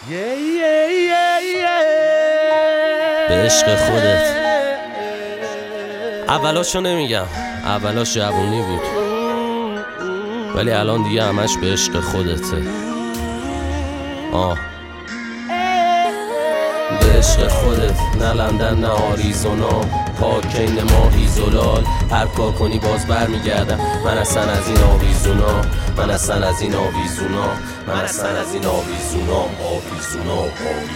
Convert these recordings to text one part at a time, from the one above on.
به عشق خودت. اولاشو نمیگم، اولاش جوونی بود، ولی الان دیگه همش به عشق خودته. به عشق خودت، نه لندن نه آریزونا، پاکین ماهی زلال. هر کار کنی باز بر میگردم، من اصلا از این آویزونا، من اصلا از این آویزونا، من اصلا از این آویزونا، آویزونا.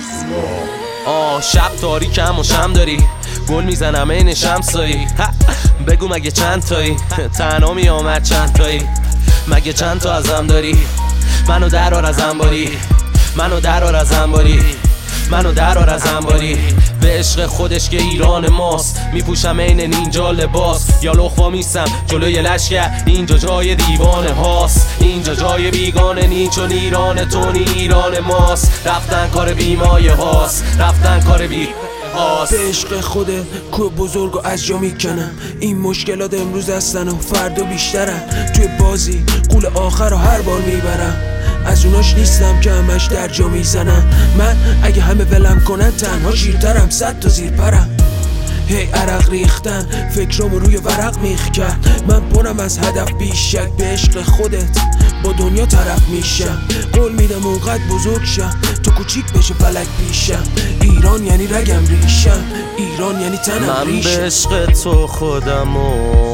شب تاریکم و شم داری، گل میزنم این شمسایی. بگو مگه چند تایی، تنها میامد چند تایی، مگه چند تا ازم داری؟ منو درار از انباری، منو درار از انباری، منو درار از انباری. به عشق خودش که ایران ماست، میپوشم عین نینجا لباس، یا لخوا میسم جلوی لشکر. اینجا جای دیوانه هاست، اینجا جای بیگانه نی، چون ایران تو نی ایران ماست. رفتن کار بیمایه هاست، رفتن کار بی هاست. به عشق خوده کوه بزرگو از جا میکنم، این مشکلات امروز هستن و فردا بیشترن. توی بازی قول آخر رو هر بار میبرم، از اوناش نیستم که همش در جا میزنم. من اگه همه ولم کنن تنها شیرترم، 100 تا زیر پرم. هی عرق ریختن فکرامو روی ورق میخ کرد، من پرم از هدف بیش شک. به عشق خودت با دنیا طرف میشم، قول میدم اونقدر بزرگ شم تو کوچیک بشه فلک پیشم. ایران یعنی رگم ریشم، ایران یعنی تنم ریشم. من به عشق تو خودمو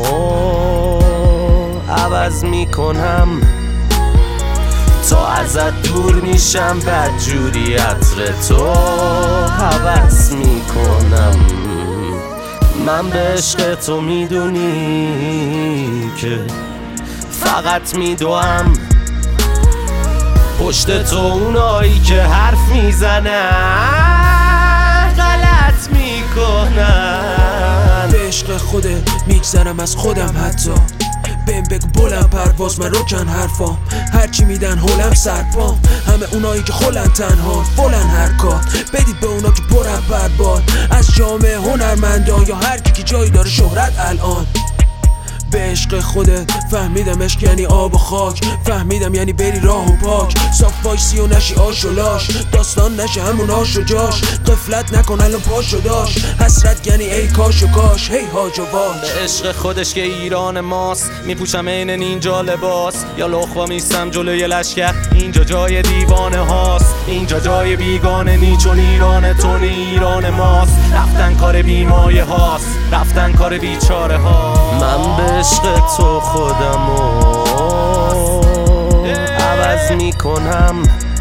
عوض میکنم، تا ازت دور میشم، بدجوری عطر تو حوض میکنم. من به عشق تو میدونی که فقط میدوام، پشت تو اونایی که حرف میزنن غلط میکنن. به عشق خودت میگذرم از خودم، حتی بهم بگو بلند پرواز من روکن حرفام، هرچی میدن هولم سرپام. همه اونایی که خولن تنها فولن هر کار، بدید به اونا که برن برباد از جامعه هنرمندان، یا هر کی که جایی داره شهرت الان. به عشق خودت فهمیدم عشق یعنی آب و خاک، فهمیدم یعنی بری راه و پاک، صاف وایسی و نشی آش و لاش، داستان نشه همون آش و جاش، قفلت نکن الان پاش و داش، حسرت یعنی ای کاش و کاش، هی هاج و واج. به عشق خودش که ایران ماست، میپوشم عین نینجا لباس، یا لخوا میستم جلوی لشکر. اینجا جای دیوانه هاست، اینجا جای بیگانه نی، چون ایران تو نی ایران ماست. رفتن کار بیمایه هاست، رفتن کار بیچاره ها. من به عشق تو خودمو عوض میکنم،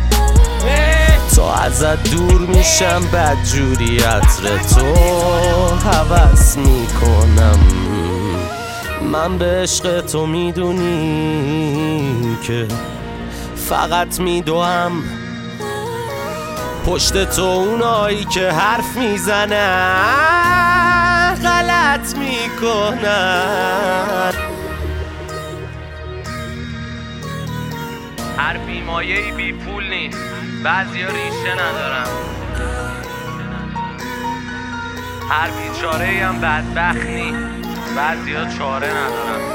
تا ازت دور میشم، بدجوری عطر تو حوض میکنم. من به عشق تو میدونی که فقط میدوام، پشت تو اونایی که حرف میزنن غلط میکنن. هر بیمایه‌ای بی پول نیست، بعضیا ریشه ندارن، هر بیچاره‌ای هم بدبخت نیست، بعضیا چاره ندارن.